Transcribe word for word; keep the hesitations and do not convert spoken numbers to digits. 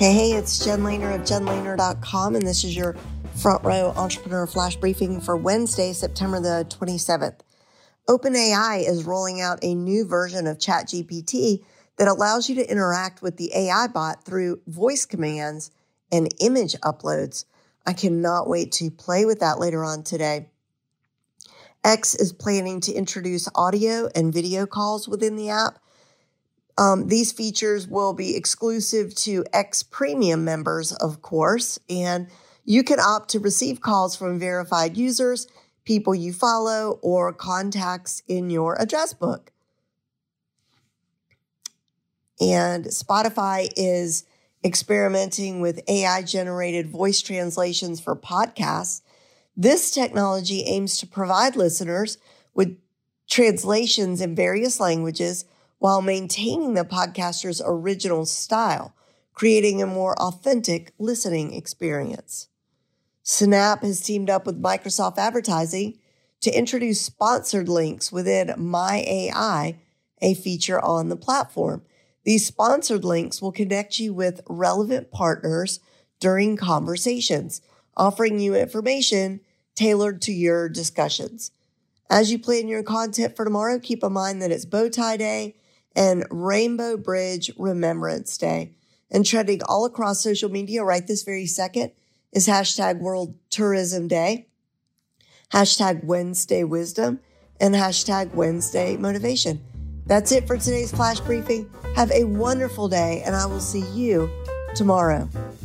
Hey, hey, it's Jen Lehner of jen lehner dot com, and this is your Front Row Entrepreneur Flash Briefing for Wednesday, September the twenty-seventh. OpenAI is rolling out a new version of ChatGPT that allows you to interact with the A I bot through voice commands and image uploads. I cannot wait to play with that later on today. X is planning to introduce audio and video calls within the app. Um, these features will be exclusive to X Premium members, of course, and you can opt to receive calls from verified users, people you follow, or contacts in your address book. And Spotify is experimenting with A I-generated voice translations for podcasts. This technology aims to provide listeners with translations in various languages while maintaining the podcaster's original style, creating a more authentic listening experience. Snap has teamed up with Microsoft Advertising to introduce sponsored links within My A I, a feature on the platform. These sponsored links will connect you with relevant partners during conversations, offering you information tailored to your discussions. As you plan your content for tomorrow, keep in mind that it's Bow Tie Day and Rainbow Bridge Remembrance Day. And trending all across social media right this very second is hashtag World Tourism Day, hashtag Wednesday Wisdom, and hashtag Wednesday Motivation. That's it for today's Flash Briefing. Have a wonderful day, and I will see you tomorrow.